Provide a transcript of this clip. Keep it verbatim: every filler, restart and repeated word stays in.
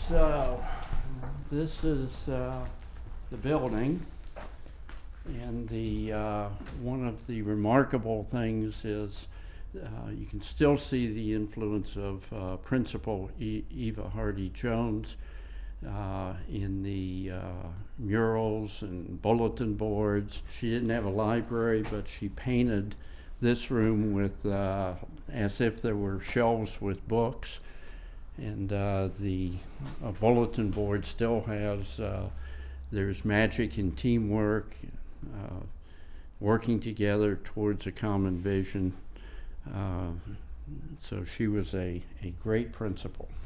So, this is uh, the building, and the uh, one of the remarkable things is uh, you can still see the influence of uh, Principal e Eva Hardy Jones uh, in the uh, murals and bulletin boards. She didn't have a library, but she painted this room with uh, as if there were shelves with books. And uh, the uh, bulletin board still has, uh, there's magic in teamwork, uh, working together towards a common vision. Uh, so she was a, a great principal.